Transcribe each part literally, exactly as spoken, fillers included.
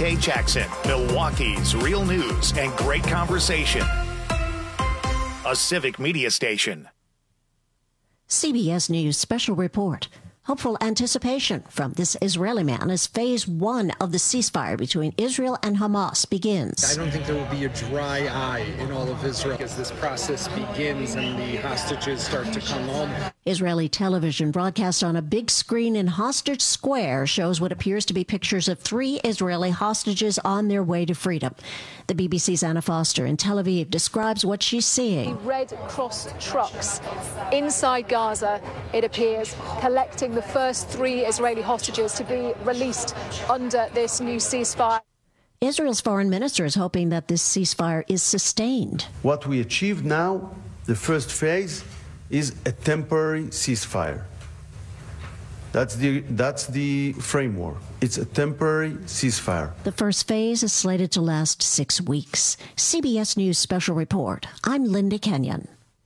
Kay Jackson, Milwaukee's real news and great conversation. A Civic Media station. C B S News special report. Hopeful anticipation from this Israeli man as phase one of the ceasefire between Israel and Hamas begins. I don't think there will be a dry eye in all of Israel as this process begins and the hostages start to come home. Israeli television broadcast on a big screen in Hostage Square shows what appears to be pictures of three Israeli hostages on their way to freedom. The B B C's Anna Foster in Tel Aviv describes what she's seeing. Red Cross trucks inside Gaza, it appears, collecting the first three Israeli hostages to be released under this new ceasefire. Israel's foreign minister is hoping that this ceasefire is sustained. What we achieved now, the first phase, is a temporary ceasefire. That's the, that's the framework. It's a temporary ceasefire. The first phase is slated to last six weeks. C B S News special report. I'm Linda Kenyon.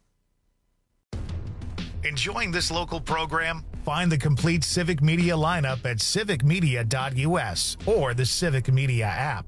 Enjoying this local program? Find the complete Civic Media lineup at civic media dot u s or the Civic Media app.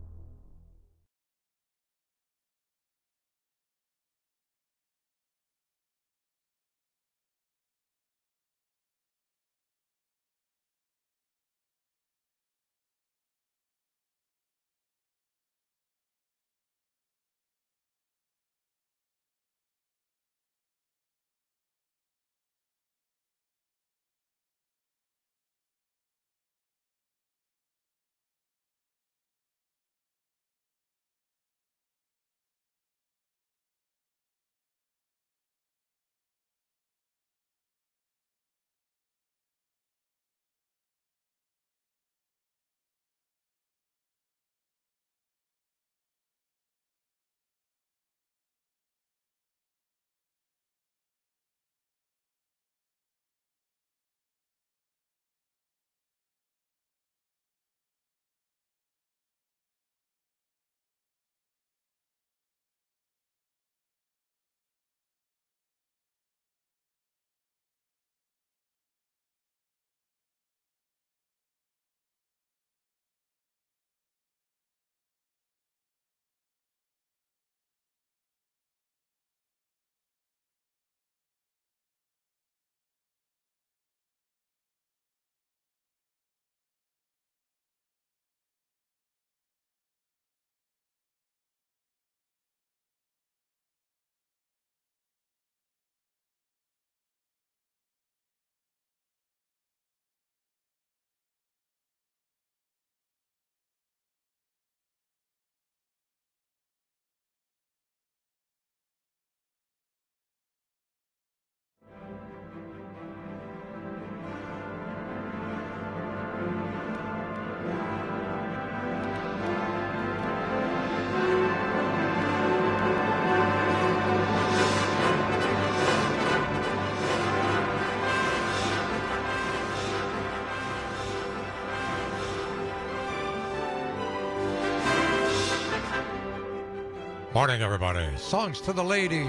Morning, everybody. Songs to the ladies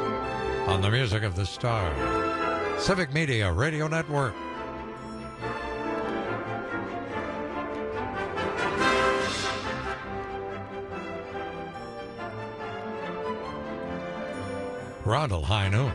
on the Music of the Star. Civic Media Radio Network. Rondell High Noon.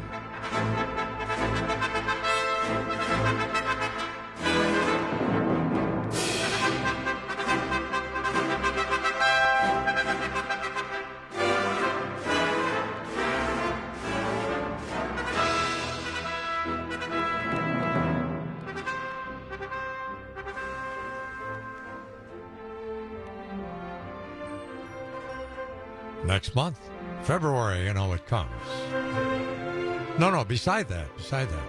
Next month, February, you know, it comes. No, no, beside that, beside that.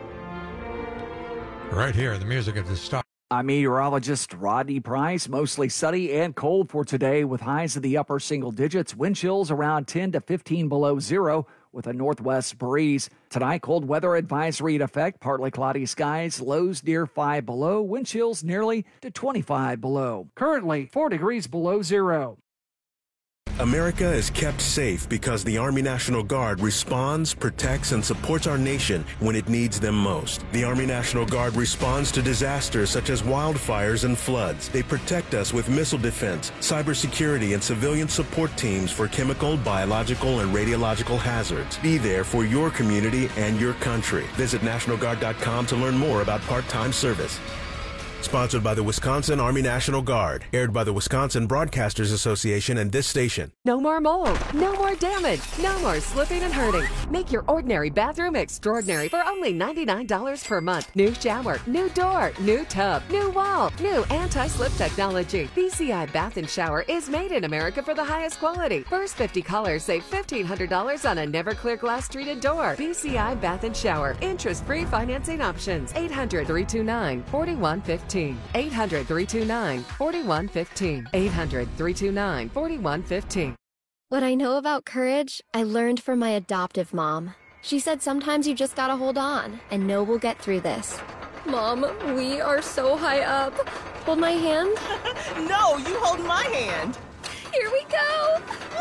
Right here, the Music of the Star. I'm meteorologist Rodney Price. Mostly sunny and cold for today with highs in the upper single digits. Wind chills around ten to fifteen below zero with a northwest breeze. Tonight, cold weather advisory in effect. Partly cloudy skies. Lows near five below. Wind chills nearly to twenty-five below. Currently, four degrees below zero. America is kept safe because the Army National Guard responds, protects, and supports our nation when it needs them most. The Army National Guard responds to disasters such as wildfires and floods. They protect us with missile defense, cybersecurity, and civilian support teams for chemical, biological, and radiological hazards. Be there for your community and your country. Visit National Guard dot com to learn more about part-time service. Sponsored by the Wisconsin Army National Guard. Aired by the Wisconsin Broadcasters Association and this station. No more mold. No more damage. No more slipping and hurting. Make your ordinary bathroom extraordinary for only ninety-nine dollars per month. New shower, new door, new tub, new wall, new anti-slip technology. B C I Bath and Shower is made in America for the highest quality. First fifty callers save fifteen hundred dollars on a never clear glass treated door. B C I Bath and Shower. Interest-free financing options. eight hundred, three two nine, four one one five. eight hundred, three two nine, four one one five. eight hundred, three two nine, four one one five. What I know about courage, I learned from my adoptive mom. She said sometimes you just gotta hold on and know we'll get through this. Mom, we are so high up. Hold my hand. No, you hold my hand. Here we go.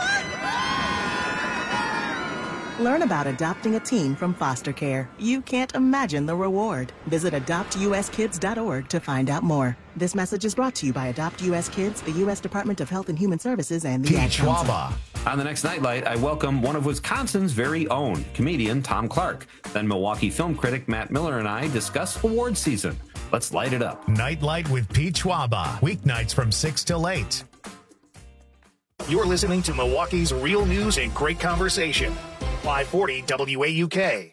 Learn about adopting a teen from foster care. You can't imagine the reward. Visit adopt u s kids dot org to find out more. This message is brought to you by Adopt U S Kids, the U S Department of Health and Human Services, and the Ad Council. On the next Nightlight, I welcome one of Wisconsin's very own, comedian Tom Clark. Then Milwaukee film critic Matt Miller and I discuss award season. Let's light it up. Nightlight with Pete Schwaba. Weeknights from six till eight. You're listening to Milwaukee's real news and great conversation. five forty W A U K.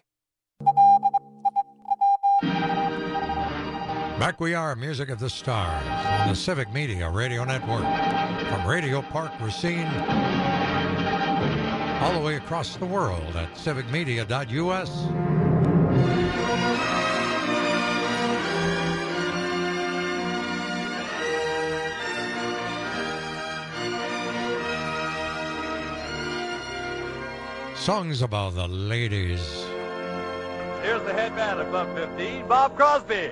Back we are, Music of the Stars, on the Civic Media Radio Network. From Radio Park Racine, all the way across the world at civic media dot U S. Songs about the ladies. Here's the head man of Club fifteen, Bob Crosby.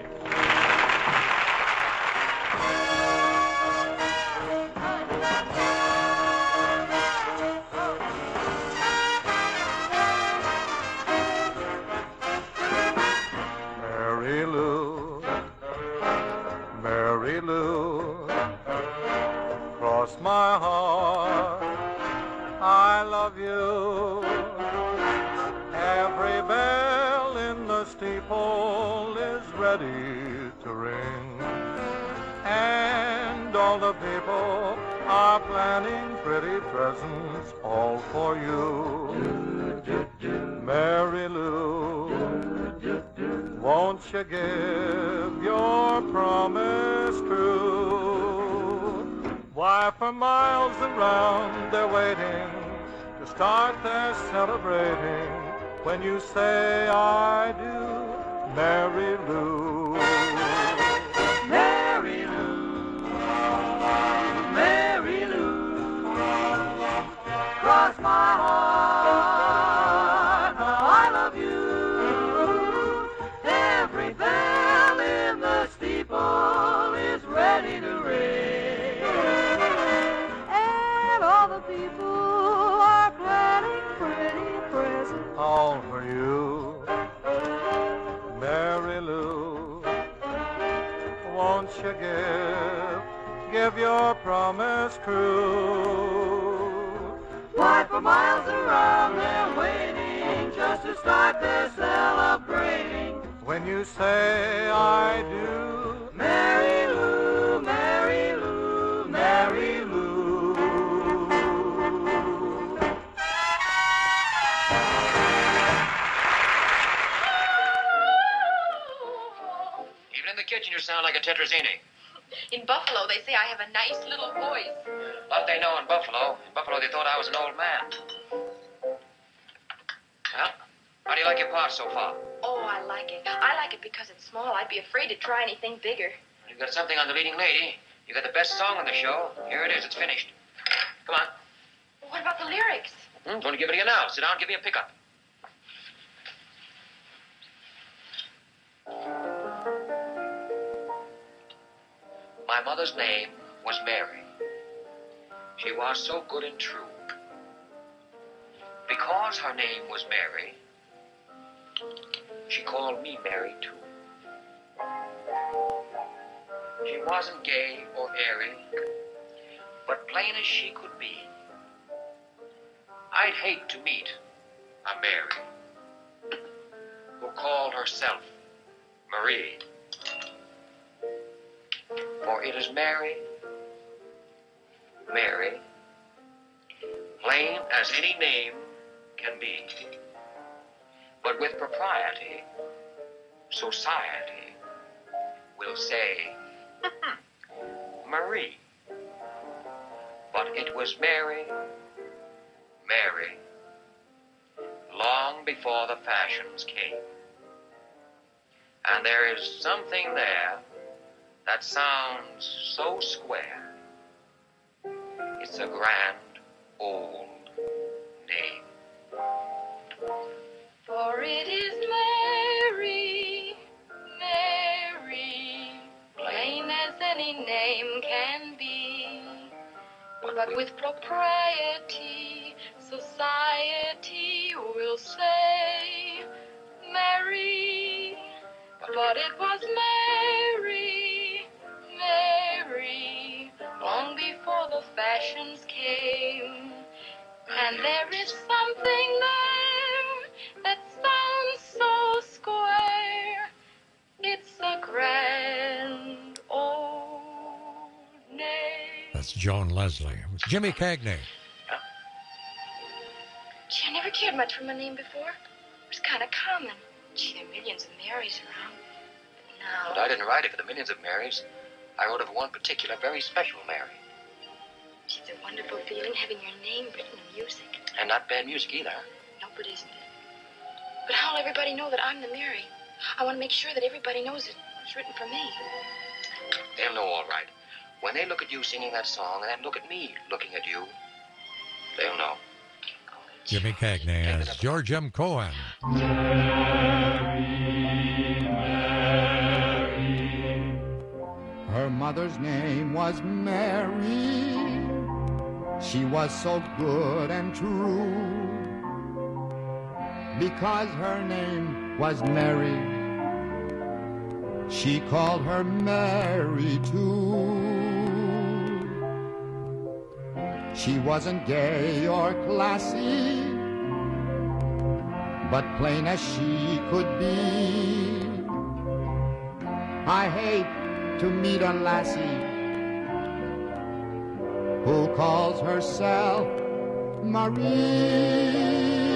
Mary Lou, Mary Lou, cross my heart, I love you. Every bell in the steeple is ready to ring, and all the people are planning pretty presents all for you. Mary Lou, won't you give your promise true? Why, for miles around they're waiting to start their celebrating. When you say I do, Mary Lou. Mary Lou, Mary Lou, cross my heart, I love you. Every bell in the steeple is ready to ring, and all the people are planning pretty presents all for you, Mary Lou. Won't you give, give your promise true? Why, for miles around they're waiting just to start their celebrating. When you say I do, Mary Lou, Mary Lou, Mary Lou. Even in the kitchen, you sound like a tetrazzini. In Buffalo, they say I have a nice little voice. Lot they know in Buffalo. In Buffalo, they thought I was an old man. Well, how do you like your part so far? Oh, I like it. I like it because it's small. I'd be afraid to try anything bigger. You've got something on the leading lady. You got the best song on the show. Here it is. It's finished. Come on. What about the lyrics? Hmm, I'm going to give it to you now. Sit down, give me a pickup. My mother's name was Mary. She was so good and true. because her name was Mary, she called me Mary too. She wasn't gay or airy, but plain as she could be. I'd hate to meet a Mary who called herself Marie. For it is Mary, Mary, plain as any name can be. But with propriety, society will say Marie. But it was Mary, Mary, long before the fashions came. And there is something there that sounds so square. It's a grand old name. For it is Mary, Mary, plain as any name can be. But with propriety, society will say Mary. But it was Mary, Mary, long before the fashions came. And there is something there that sounds so square. It's a grand old name. That's Joan Leslie. With Jimmy Cagney. Gee, I never cared much for my name before. It was kind of common. Gee, there are millions of Marys around. But now... But I didn't write it for the millions of Marys. I wrote it for one particular, very special Mary. It's a wonderful feeling having your name written in music. And not bad music either. No, but isn't it? But how'll everybody know that I'm the Mary? I want to make sure that everybody knows it was written for me. They'll know all right. When they look at you singing that song and then look at me looking at you, they'll know. Jimmy Cagney as George M. Cohan. Her mother's name was Mary. She was so good and true. Because her name was Mary, she called her Mary too. She wasn't gay or classy, but plain as she could be. I hate to meet a lassie who calls herself Marie.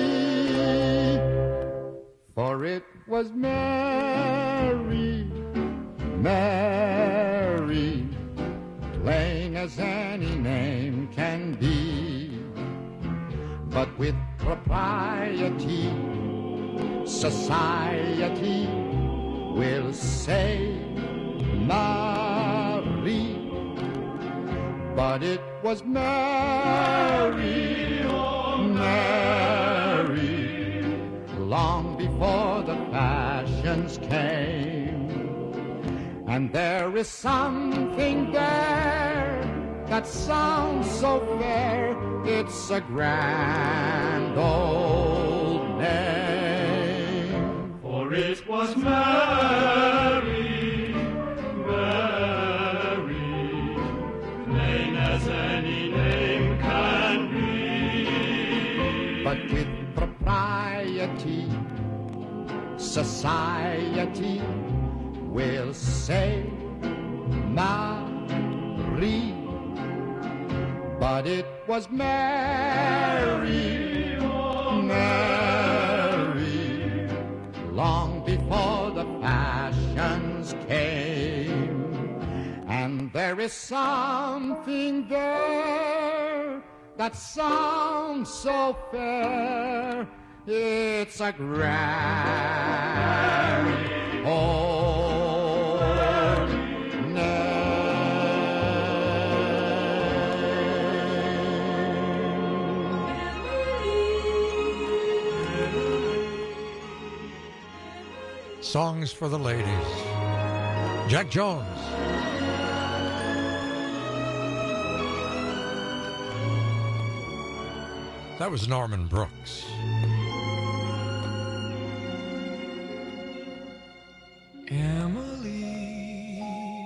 For it was Mary, Mary, plain as any name can be. But with propriety, society will say Marie. But it was Mary, Mary, long before the fashions came. And there is something there that sounds so fair. It's a grand old name. For it was Mary, Mary, plain as any name can be. But with propriety, society will say Marie. But it was Mary, Mary, long before the fashions came. And there is something there that sounds so fair. It's a grand old name. Songs for the ladies. Jack Jones. That was Norman Brooks. Emily,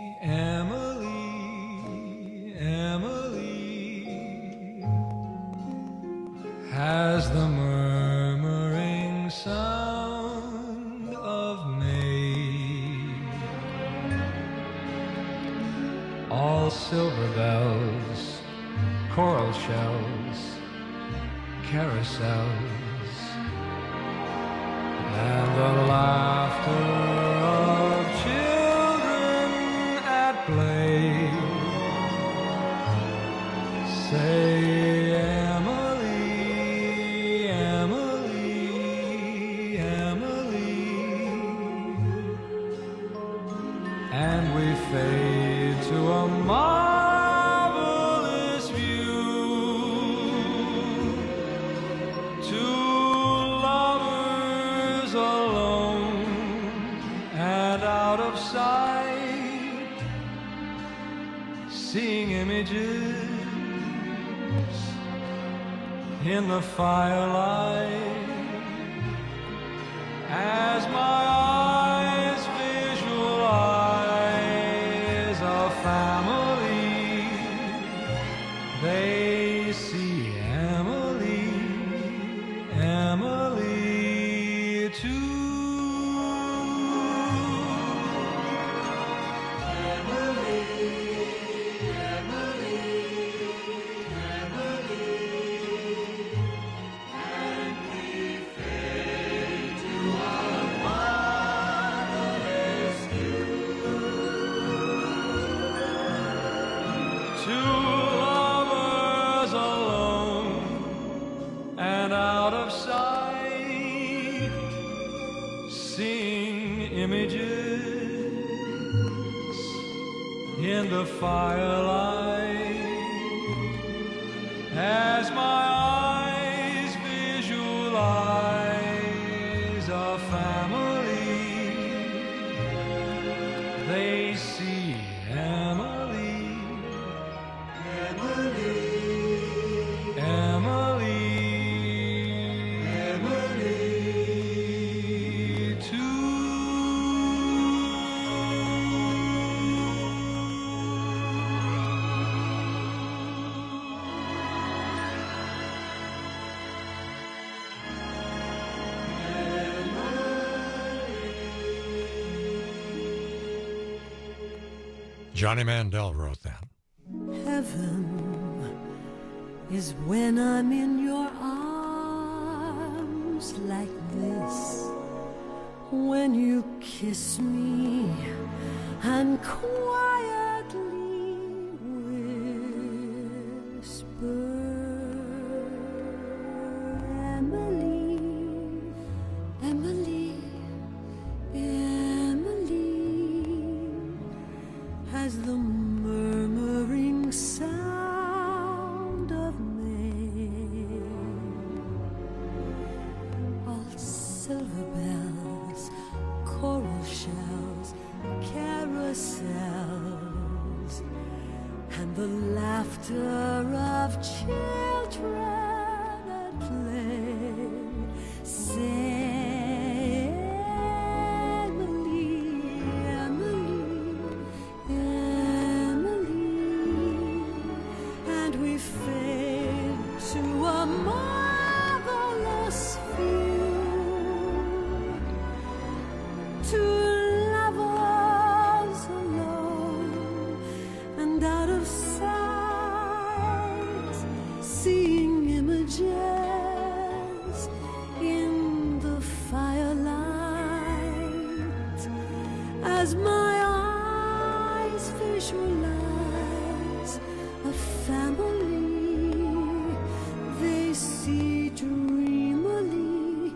Emily, Emily has the murmuring sound of May. All silver bells, coral shells, carousels, and the laughter of children at play. Say, Emily, Emily, Emily, and we fade to a marvelous view. Two lovers alone and out of sight, seeing images in the firelight, as my eyes visualize a family. They see Emily, Emily too. In the firelight, as my eyes visualize a family, they see Emily, Emily, Emily, Emily too. Johnny Mandel wrote that. Heaven is when I'm in your arms like this, when you kiss me and quietly whisper, Emily, Emily, Emily, has the murmuring sound of May. All silver bells, coral shells, carousels, and the laughter of children at play. Say, as my eyes visualize a family, they see dreamily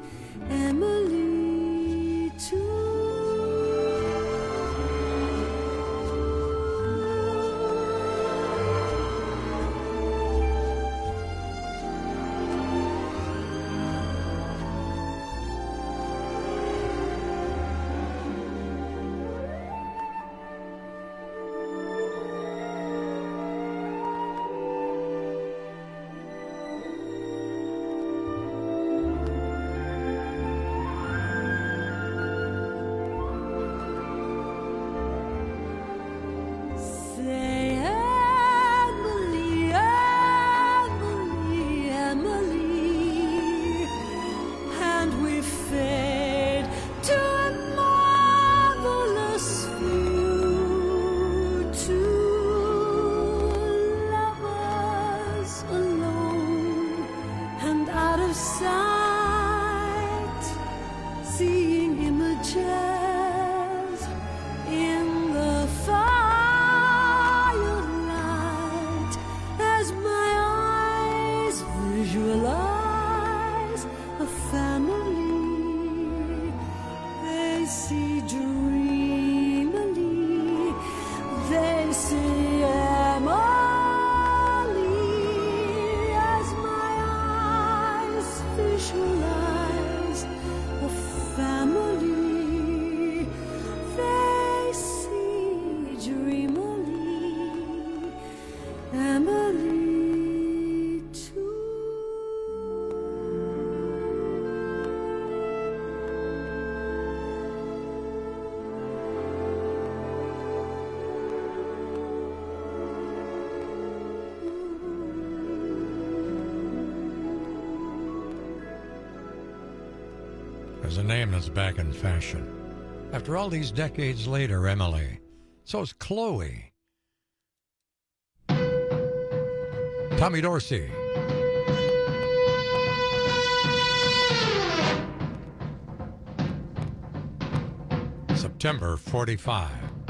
There's a name that's back in fashion. After all these decades later, Emily. So is Chloe. Tommy Dorsey. September forty-five.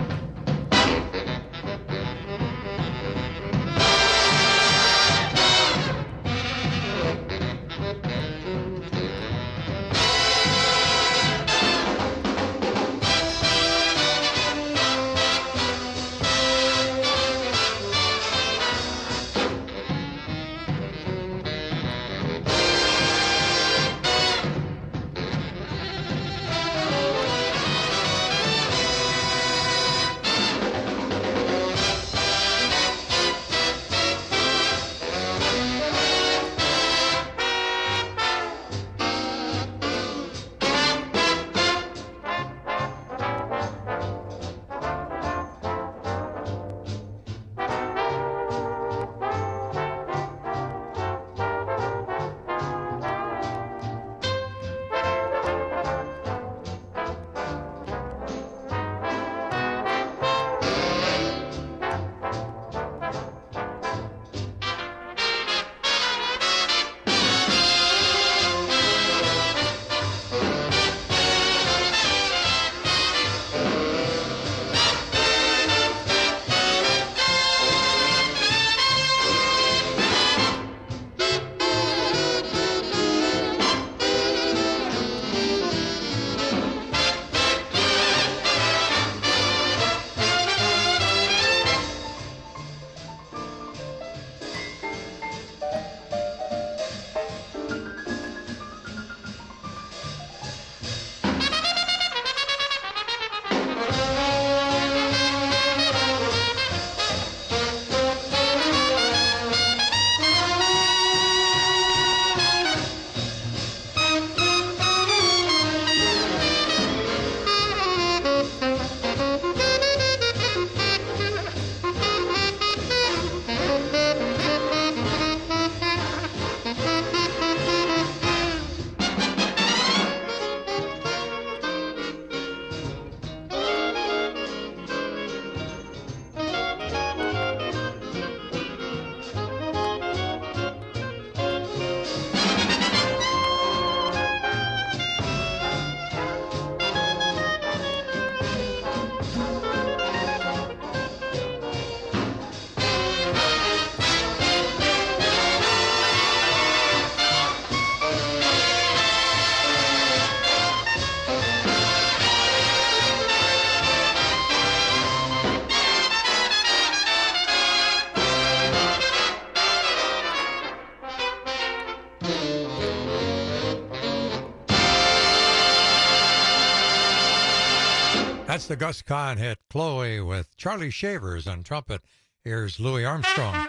That's the Gus Kahn hit, Chloe, with Charlie Shavers on trumpet. Here's Louis Armstrong.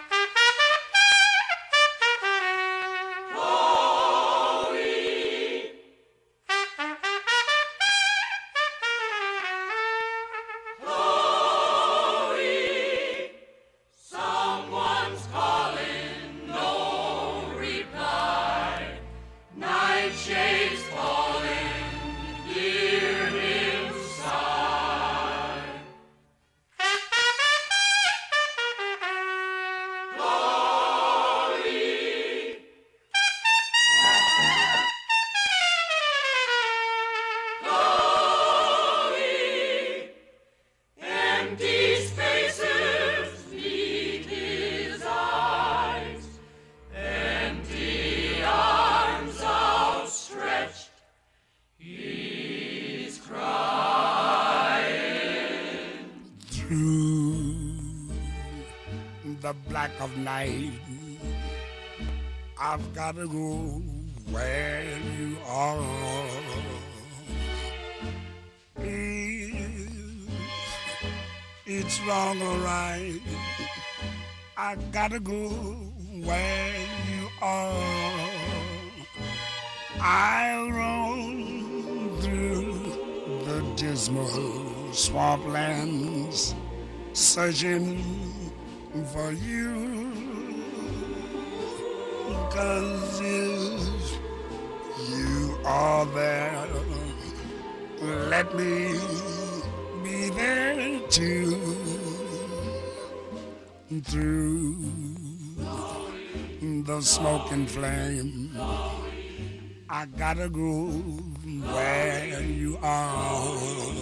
Of night, I've got to go where you are. If it's wrong or right, I gotta go where you are. I'll roam through the dismal swamplands, searching for you. 'Cause if you are there, let me be there too. Through the smoke and flame, I gotta go where you are.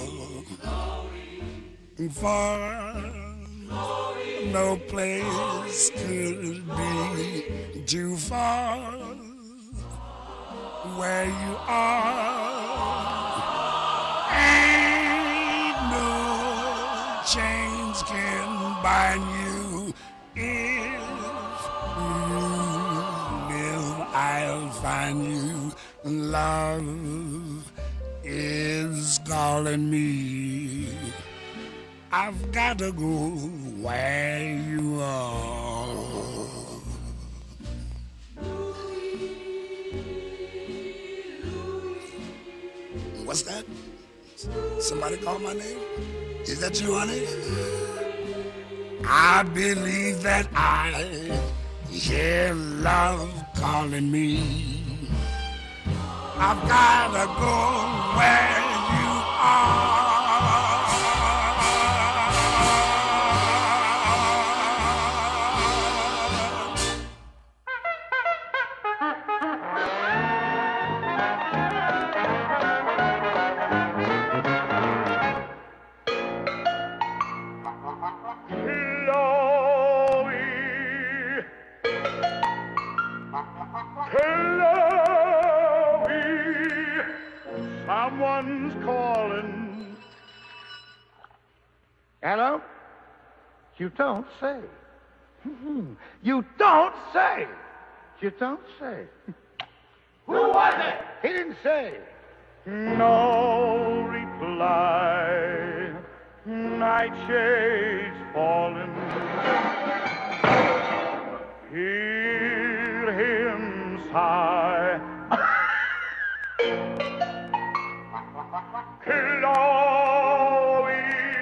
For no place could be too far where you are. Ain't no chains can bind you. If you live, I'll find you. Love is calling me. I've got to go where you are. What's that? Somebody call my name? Is that you, honey? I believe that I hear love calling me. I've gotta go where you are. Someone's calling. Hello? You don't say. You don't say. You don't say. Who was it? He didn't say. No reply. Night shades falling. Hear him sigh. Chloe,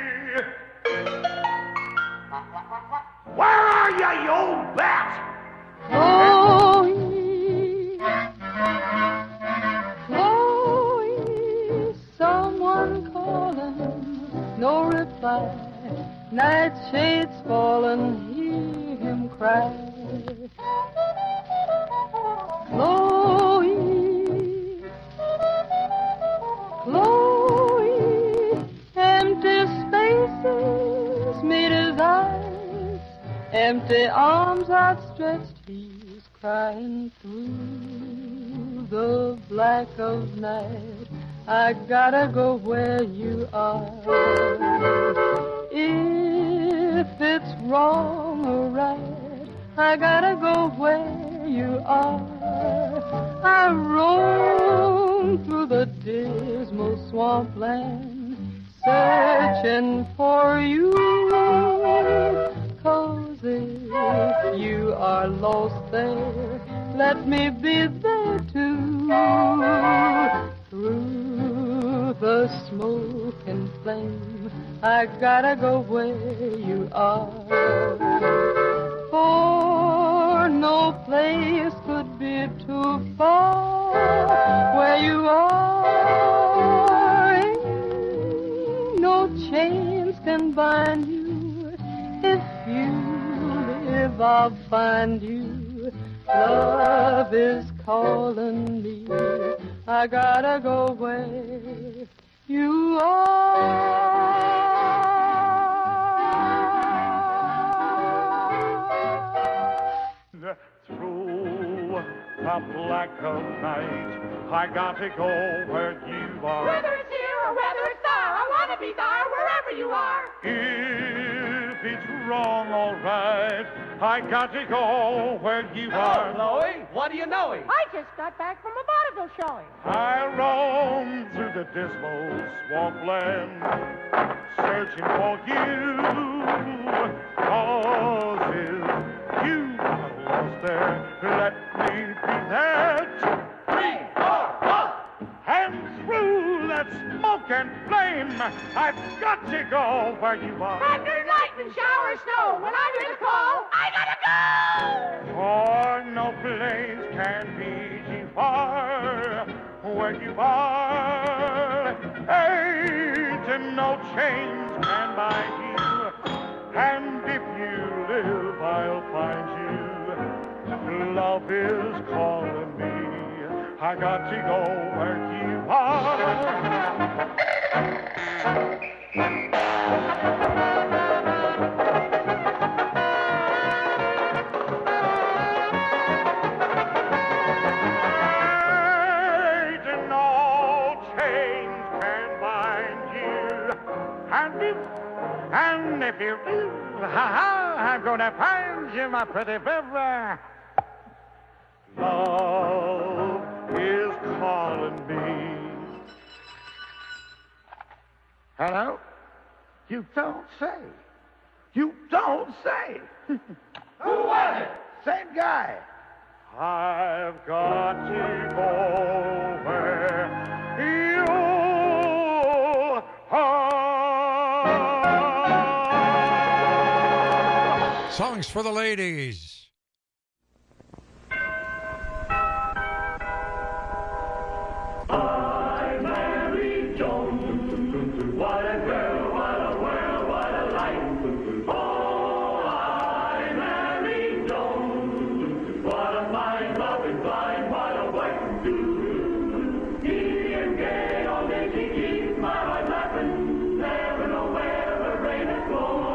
where are you, you old bat? Chloe, Chloe, someone calling, no reply. Night shades fallen, hear him cry. Chloe, Chloe, empty spaces meet his eyes, empty arms outstretched, he's crying through the black of night. I gotta go where you are. If it's wrong or right, I gotta go where you are. I roam through the dismal swampland, searching for you. 'Cause if you are lost there, let me be there too. Through the smoke and flame, I gotta go where you are. For no place could be too far where you are. No chains can bind you. If you live, I'll find you. Love is calling me. I gotta go where you are. Through the black of night, I gotta go where you are. Whether it's here or whether it's there, I want to be there wherever you are. If it's wrong, all right, I gotta go where you Hello, are. Chloe. What do you know? I just got back from a vaudeville showing. I roam through the dismal swampland, searching for you. 'Cause if you are lost there, let me be there too. Three, four, one. And through that smoke and flame, I've got to go where you are. Thunder, lightning, shower, snow. When I hear the call, I gotta go. For no place can be too far where you are. Hey, no chains can bind you, and if you live, I'll find you. Love is calling me, I got to go where you are. And if you do, ha-ha, I'm gonna find you, my pretty baby. Love is calling me. Hello? You don't say. You don't say. Who was it? Same guy. I've got to go where you are. Songs for the ladies. I married Joan. What a girl, what a world, what a life. Oh, I married Joan. What a mind, loving, blind, what a wife to do. Giddy and gay, all day she keeps my heart laughing. Never know where the rain has gone.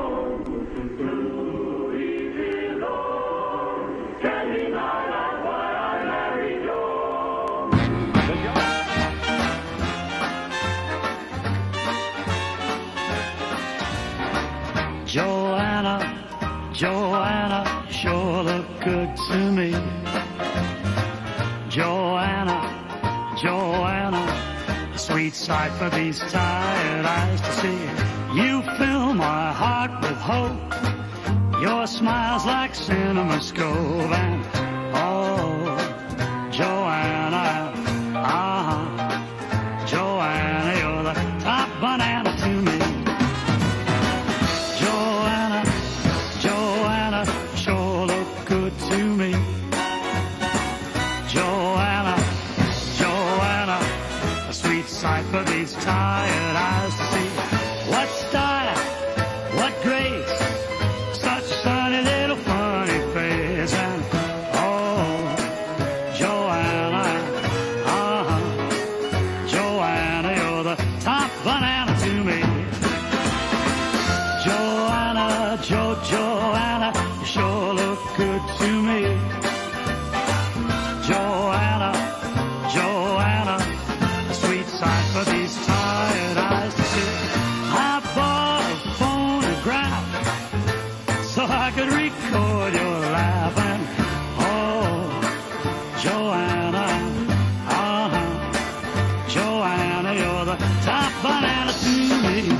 Joanna, Joanna, sure look good to me. Joanna, Joanna, a sweet sight for these tired eyes to see. You fill my heart with hope. Your smile's like cinema scope. And oh, Joanna, uh-huh, Joanna, you're the top banana to me. For these tired eyes to see what style, what grace, such sunny little funny face. And oh, Joanna, uh-huh, Joanna, you're the top banana to me. Joanna, Jo, Joanna, you sure look good to me. Joanna, Joanna, for these tired eyes to see. I bought a phonograph so I could record your laugh. And oh, Joanna, uh-huh, Joanna, you're the top banana to me.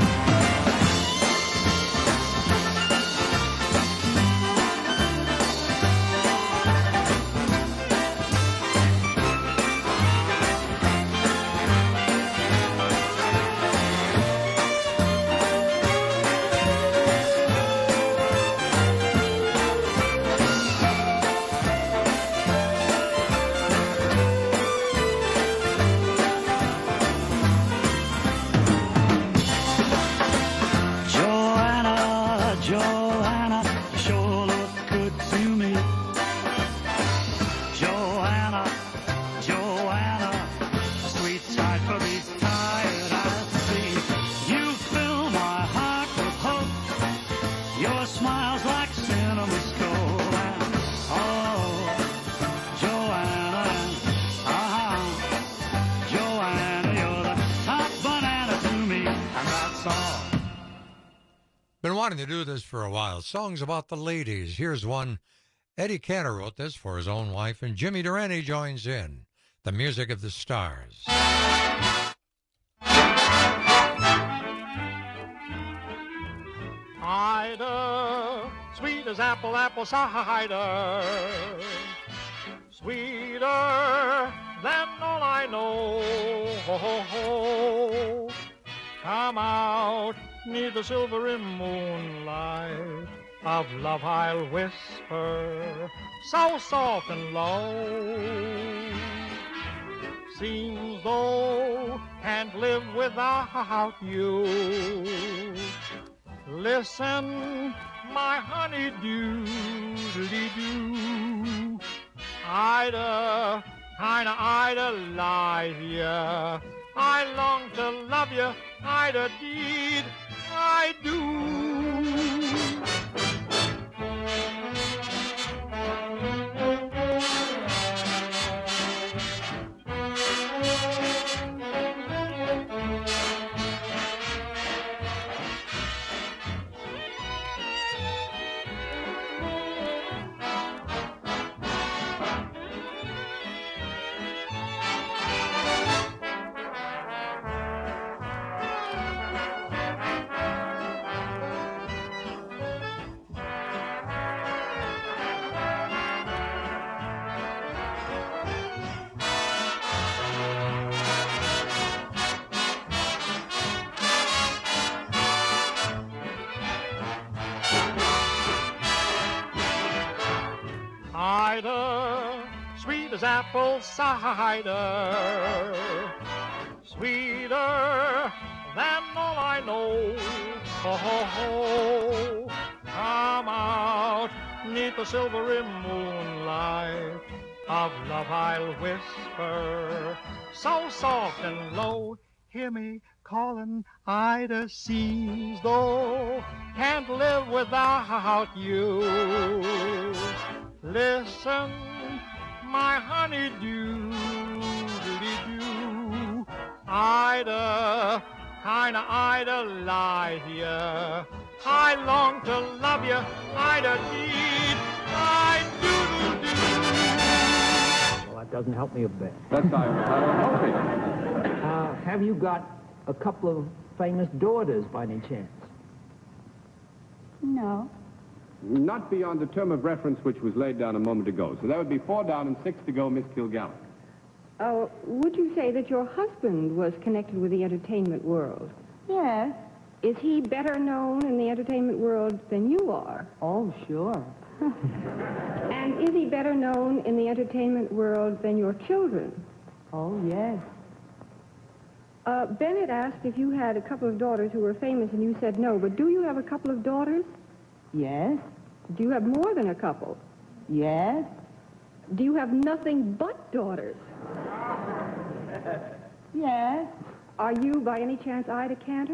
Been wanting to do this for a while. Songs about the ladies. Here's one. Eddie Cantor wrote this for his own wife, and Jimmy Durante joins in. The Music of the Stars. Ida, sweet as apple, apple cider, sweeter than all I know. Ho, ho, ho. Come out near the silvery moonlight of love I'll whisper, so soft and low. Seems though can't live without you. Listen, my honeydew, doo. Ida, kinda idolize ya. I long to love you, Ida, deed, I do. Ida, sweet as apple cider, sweeter than all I know. Ho, ho, ho, come out neath the silvery moonlight of love I'll whisper, so soft and low. Hear me calling, Ida, seas though, can't live without you. Listen, my honeydew, doo. Ida, kinda idolize ya. I long to love you, Ida, deed, I do, do. Well, that doesn't help me a bit. That's I was hoping. Uh, have you got a couple of famous daughters by any chance? No. Not beyond the term of reference which was laid down a moment ago. So that would be four down and six to go, Miss Kilgallen. Oh, would you say that your husband was connected with the entertainment world? Yes. Is he better known in the entertainment world than you are? Oh, sure. And is he better known in the entertainment world than your children? Oh, yes. Uh, Bennett asked if you had a couple of daughters who were famous, and you said no. But do you have a couple of daughters? Yes. Do you have more than a couple? Yes. Do you have nothing but daughters? Yes. Are you, by any chance, Ida Cantor?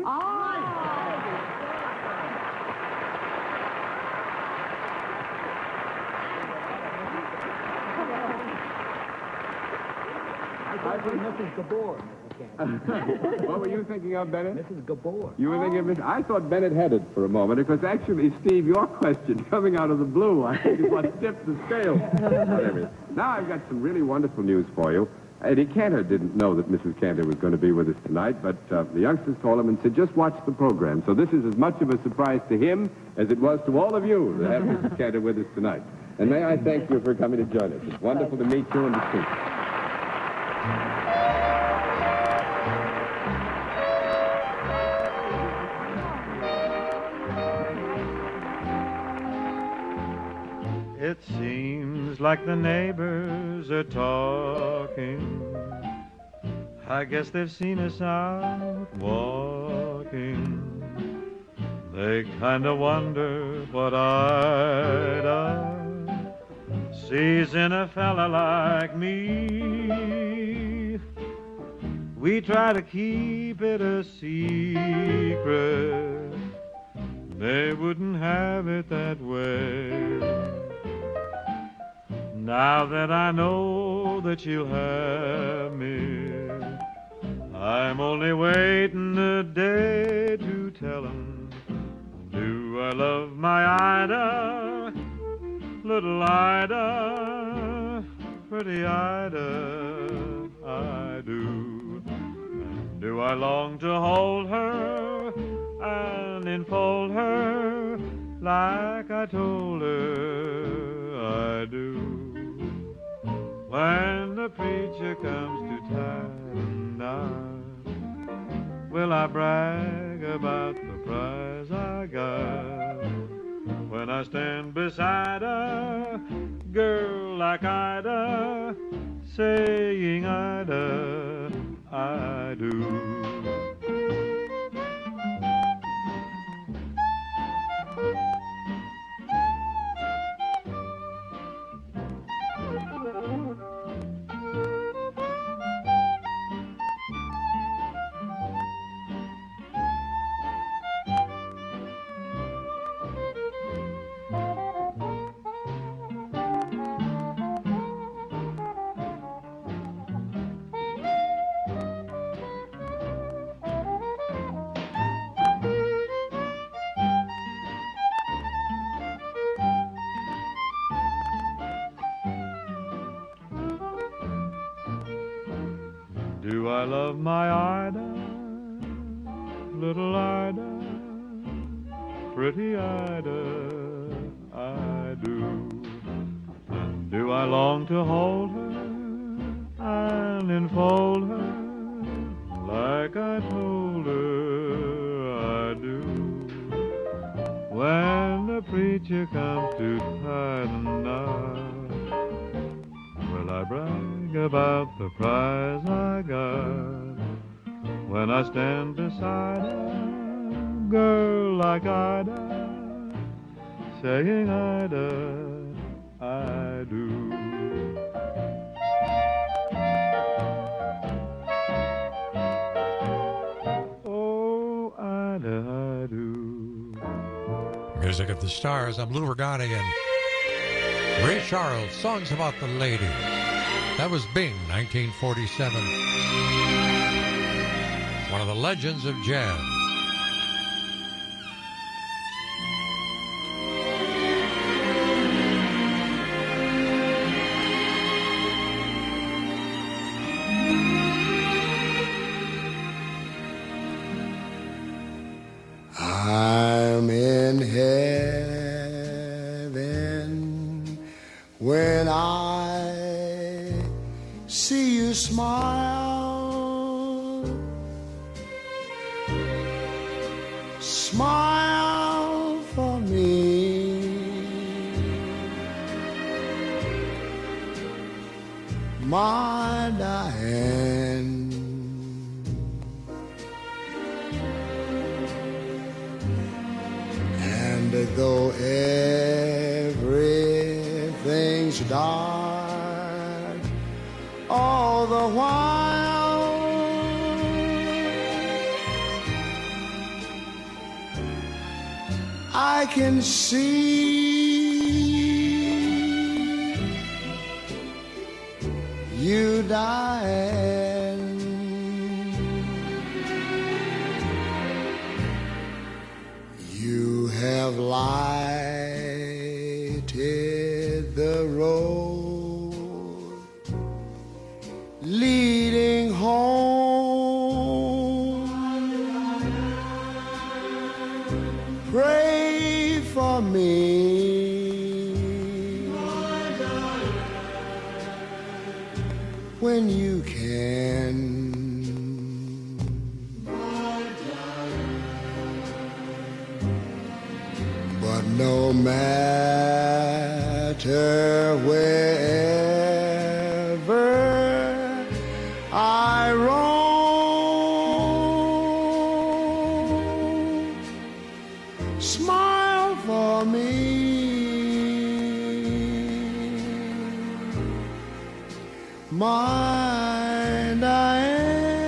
I think Missus Gabor. What were you thinking of, Bennett? Missus Gabor. You were thinking of Miss... I thought Bennett had it for a moment, because actually, Steve, your question coming out of the blue, I think is what tipped the scale. Whatever. Now I've got some really wonderful news for you. Eddie Cantor didn't know that Missus Cantor was going to be with us tonight, but uh, the youngsters told him and said, just watch the program. So this is as much of a surprise to him as it was to all of you to have Missus Cantor with us tonight. And may I thank you for coming to join us. It's wonderful to meet you and to speak. It seems like the neighbors are talking. I guess they've seen us out walking. They kind of wonder what Ida sees in a fella like me. We try to keep it a secret. They wouldn't have it that way. Now that I know that she'll have me, I'm only waiting a day to tell 'em, do I love my Ida, little Ida, pretty Ida, I do. And do I long to hold her and enfold her like I told her I do. When the preacher comes to tie knot, will I brag about the prize I got? When I stand beside a girl like Ida, saying Ida, I do. Do I love my Ida, little Ida, pretty Ida, I do. Do I long to hold her and enfold her like I told her I do? When the preacher comes to tie the knot, will I brag about the prize I got? When I stand beside a girl like Ida, saying Ida, I do. Oh, Ida, I do. Music of the Stars. I'm Lou Regani and Ray Charles. Songs about the lady. That was Bing, nineteen forty-seven. One of the legends of jazz. I'm in heaven when I see you smile, smile for me, my Diane. And though everything's dark all the while, I can see you, Diane. You have lighted the road leading home. Pray for me when you can. But no matter wherever I roam, smile for me, my Diane.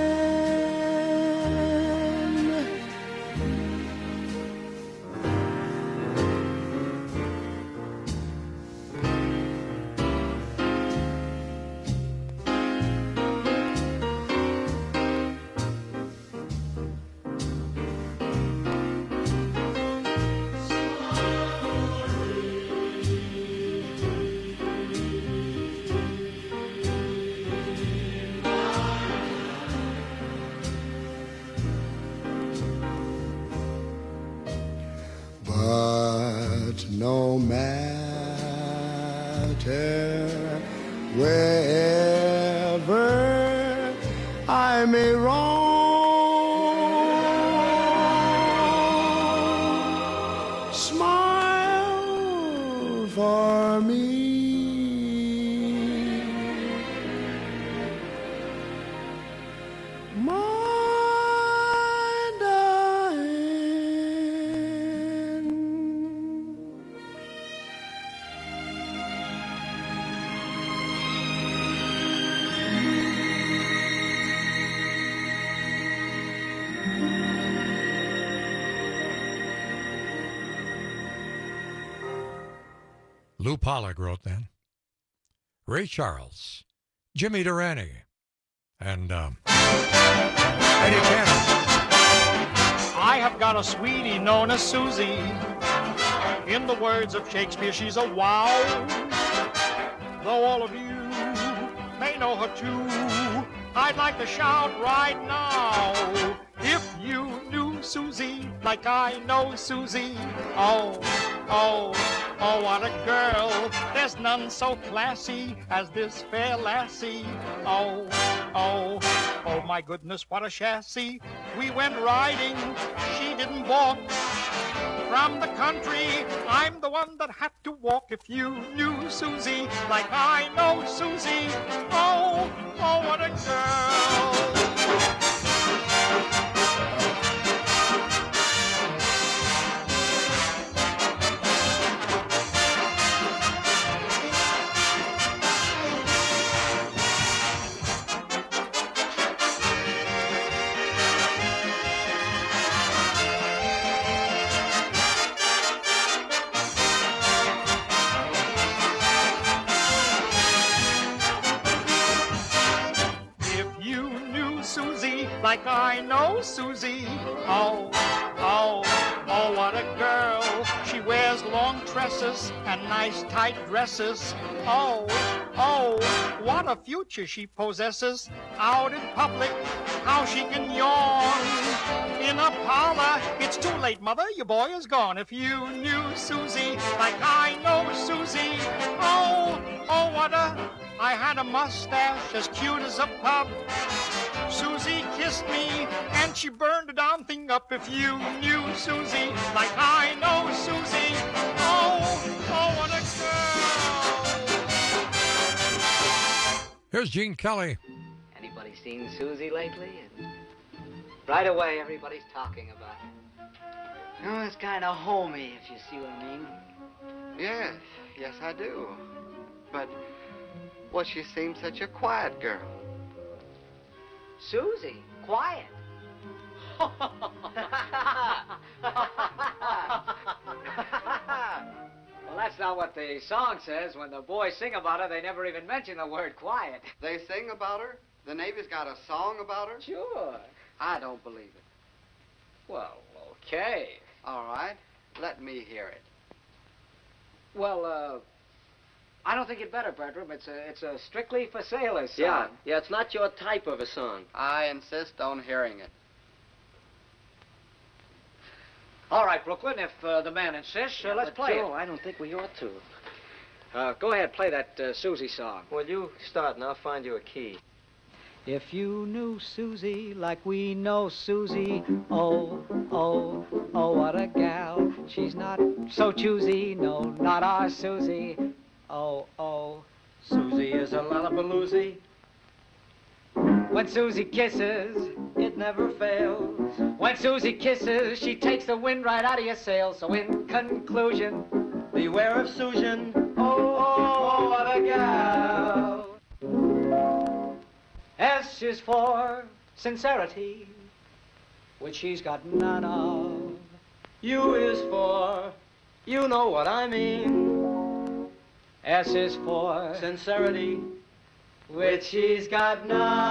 But no matter wherever I may roam, smile for me, Lou Pollack wrote that. Ray Charles, Jimmy Durante, and um, Eddie Cantor. I have got a sweetie known as Susie. In the words of Shakespeare, she's a wow. Though all of you may know her too, I'd like to shout right now. If you knew Susie like I know Susie, oh, oh, oh, what a girl. There's none so classy as this fair lassie. Oh, oh, oh, my goodness, what a chassis. We went riding, she didn't walk. From the country, I'm the one that had to walk. If you knew Susie like I know Susie, oh, oh, what a girl. Like I know Susie, oh, oh, oh, what a girl. She wears long tresses and nice tight dresses. Oh, oh, what a future she possesses. Out in public, how she can yawn. In a parlor, it's too late, mother, your boy is gone. If you knew Susie like I know Susie, oh, oh, what a, I had a mustache as cute as a pup. Susie kissed me, and she burned the darn thing up. If you knew Susie like I know Susie, oh, oh, what a girl. Here's Gene Kelly. Anybody seen Susie lately? And right away, everybody's talking about her. You know, it's kind of homey, if you see what I mean. Yes, yes, I do. But, well, she seems such a quiet girl. Susie, quiet. Well, that's not what the song says. When the boys sing about her, they never even mention the word quiet. They sing about her? The Navy's got a song about her? Sure. I don't believe it. Well, okay. All right. Let me hear it. Well, uh... I don't think you'd better, Bertram. It's a, it's a strictly for sailors song. Yeah, yeah, it's not your type of a song. I insist on hearing it. All right, Brooklyn, if uh, the man insists, uh, yeah, let's play Joe, it. I don't think we ought to. Uh, go ahead, play that uh, Susie song. Well, you start and I'll find you a key. If you knew Susie like we know Susie, oh, oh, oh, what a gal. She's not so choosy, no, not our Susie. Oh, oh, Susie is a lollapaloozy. When Susie kisses, it never fails. When Susie kisses, she takes the wind right out of your sails. So in conclusion, beware of Susan. Oh, oh, oh, what a gal. S is for sincerity, which she's got none of. U is for, you know what I mean. S is for sincerity, which she's got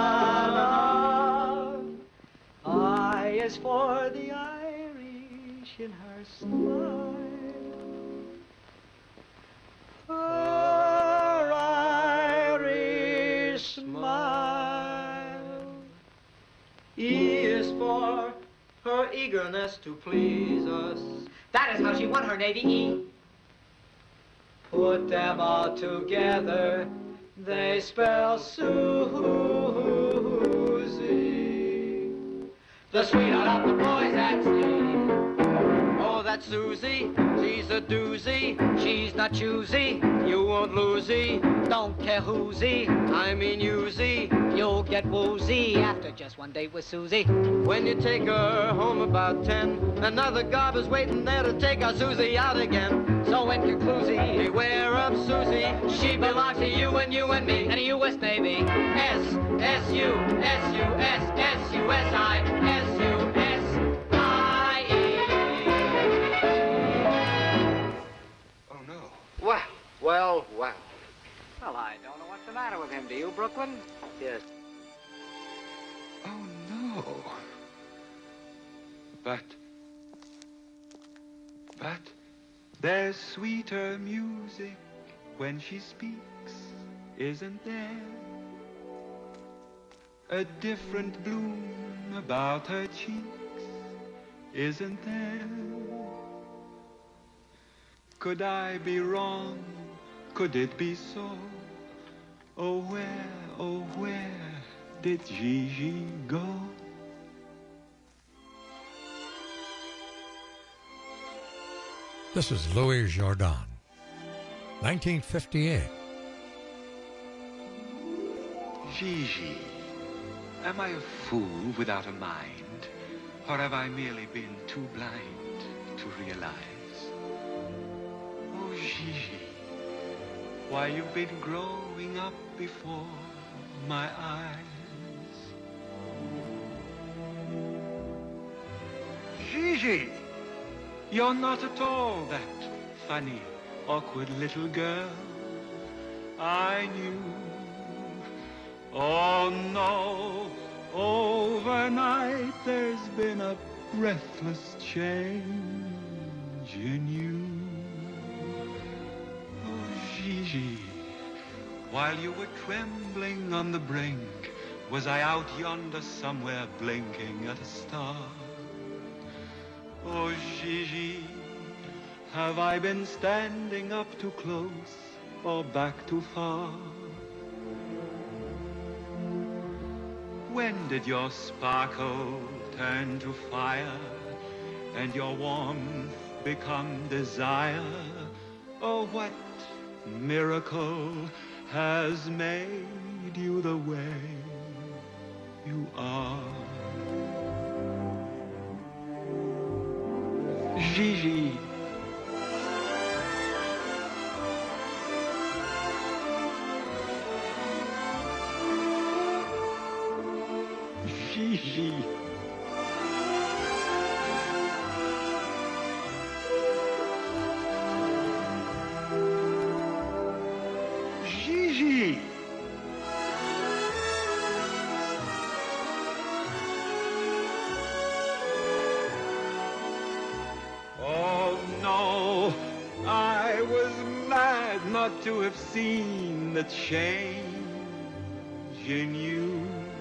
none of. I is for the Irish in her smile. Her Irish smile. E is for her eagerness to please us. That is how she won her Navy E. Put them all together, they spell Susie. The sweetheart of the boys at sea. Oh, that's Susie, she's a doozy. She's not choosy, you won't losey. Don't care who'sy, I mean you'sy. You'll get woozy after just one date with Susie. When you take her home about ten, another gob is waiting there to take our Susie out again. So in conclusion, beware of Susie. She belongs to you and you and me and the U S Navy. S, S, U, S, U, S, S, U, S, I, S, U, S, I, E. Oh, no. Well, Well, well. Well, I don't know what's the matter with him. Do you, Brooklyn? Yes. Oh, no. But, but, there's sweeter music when she speaks, isn't there? A different bloom about her cheeks, isn't there? Could I be wrong? Could it be so? Oh, where, oh, where did Gigi go? This is Louis Jordan, nineteen fifty-eight. Gigi, am I a fool without a mind? Or have I merely been too blind to realize? Oh, Gigi, why you've been growing up before my eyes. Gigi, you're not at all that funny, awkward little girl I knew. Oh, no, overnight there's been a breathless change in you. Oh, Gigi, while you were trembling on the brink, was I out yonder somewhere blinking at a star? Oh, Gigi, have I been standing up too close or back too far? When did your sparkle turn to fire and your warmth become desire? Oh, what miracle has made you the way you are? Gigi. Gigi. Gigi. Oh, no, I was mad not to have seen the change in you.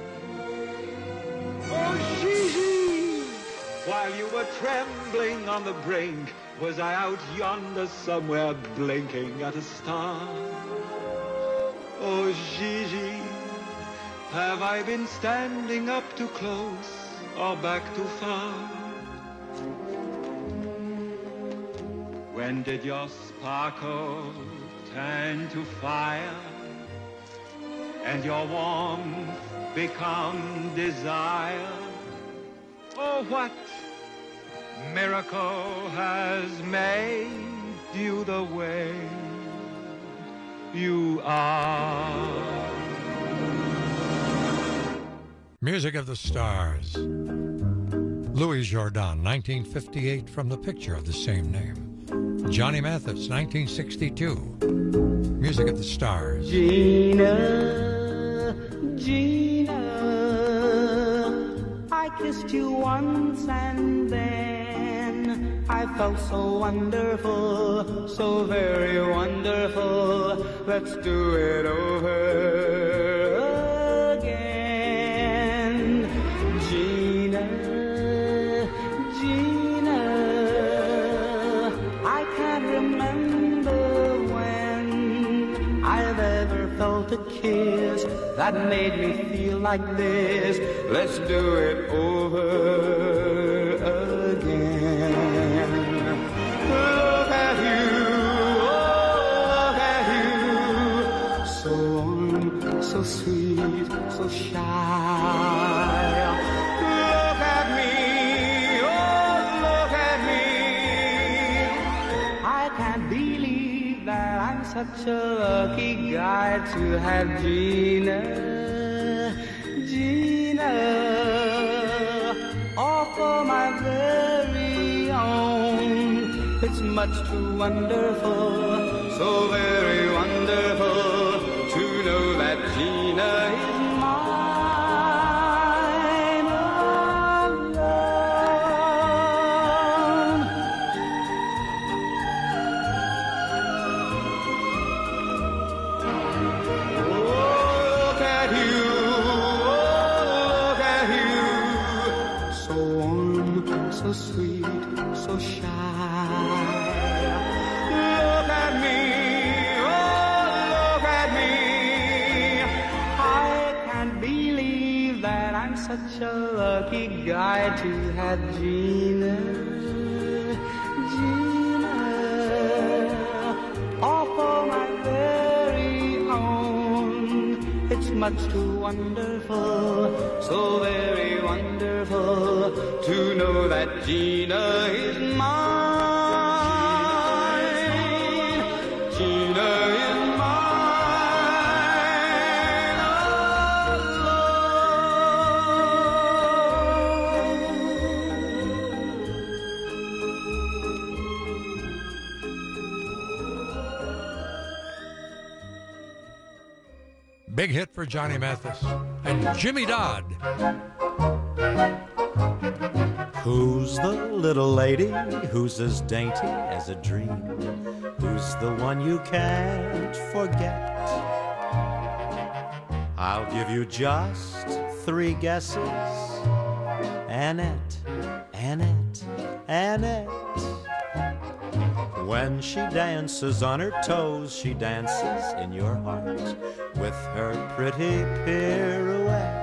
Oh, Gigi, while you were trembling on the brink, was I out yonder somewhere blinking at a star? Oh, Gigi, have I been standing up too close or back too far? When did your sparkle turn to fire and your warmth become desire? Oh, what miracle has made you the way you are? Music of the Stars. Louis Jordan, nineteen fifty-eight, from the picture of the same name. Johnny Mathis, nineteen sixty-two. Music of the Stars. Gina, Gina, I kissed you once and then I felt so wonderful, so very wonderful. Let's do it over again. Gina, Gina, I can't remember when I've ever felt a kiss that made me feel like this. Let's do it over again. Look at you, oh, look at you, so warm, so sweet, so shy. Look at me, oh, look at me. I can't believe that I'm such a lucky guy to have Gina, Gina, all for my very own. It's much too wonderful, so very wonderful to know that Gina is mine alone. Look at you, look at you, so warm, so sweet, so shy. Look at me, oh, look at me. I can't believe that I'm such a lucky guy to have Gina, Gina, all for my very own. It's much too wonderful, so very wonderful to know that Gina is mine. Gina is mine Big hit for Johnny Mathis and Jimmy Dodd. Who's the little lady who's as dainty as a dream? Who's the one you can't forget? I'll give you just three guesses. Annette, Annette, Annette. When she dances on her toes, she dances in your heart with her pretty pirouette.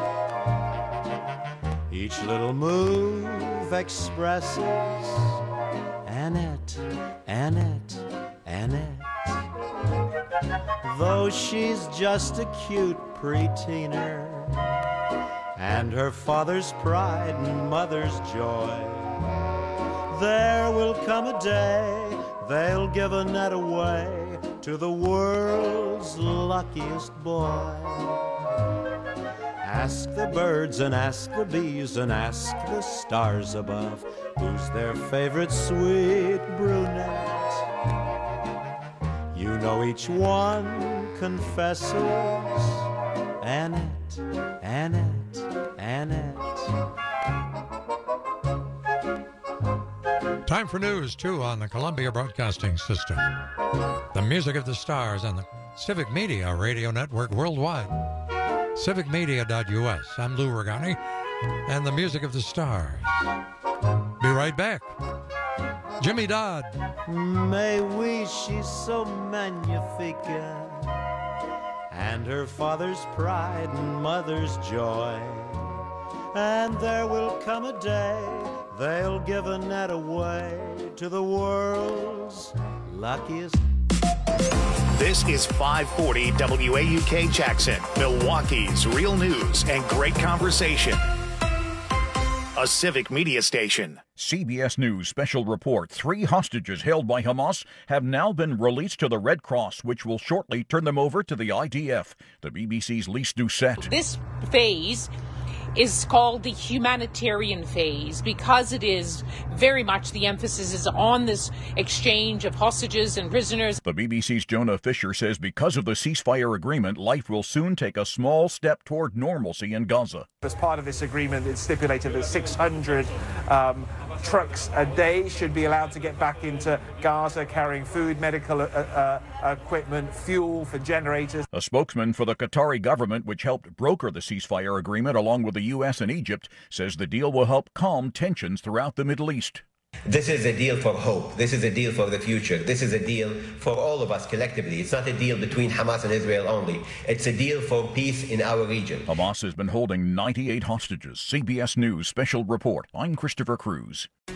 Each little move expresses Annette, Annette, Annette. Though she's just a cute preteener, and her father's pride and mother's joy, there will come a day they'll give Annette away to the world's luckiest boy. Ask the birds and ask the bees and ask the stars above who's their favorite sweet brunette. You know each one confesses Annette, Annette, Annette. Time for news, too, on the Columbia Broadcasting System. The music of the stars on the Civic Media Radio Network worldwide. civic media dot U S. I'm Lou Regani, and the music of the stars. Be right back. Jimmy Dodd. Mais oui, she's so magnifique, and her father's pride and mother's joy. And there will come a day they'll give Annette away to the world's luckiest. This is five forty W A U K Jackson, Milwaukee's real news and great conversation. A Civic Media station. C B S News special report. Three hostages held by Hamas have now been released to the Red Cross, which will shortly turn them over to the I D F. The B B C's Lise Doucette. This phase is called the humanitarian phase because it is very much the emphasis is on this exchange of hostages and prisoners. The B B C's Jonah Fisher says because of the ceasefire agreement, life will soon take a small step toward normalcy in Gaza. As part of this agreement, it's stipulated that six hundred um, trucks a day should be allowed to get back into Gaza carrying food, medical uh, uh, equipment, fuel for generators. A spokesman for the Qatari government, which helped broker the ceasefire agreement along with the U S and Egypt, says the deal will help calm tensions throughout the Middle East. This is a deal for hope. This is a deal for the future. This is a deal for all of us collectively. It's not a deal between Hamas and Israel only. It's a deal for peace in our region. Hamas has been holding ninety-eight hostages. C B S News special report. I'm Christopher Cruz.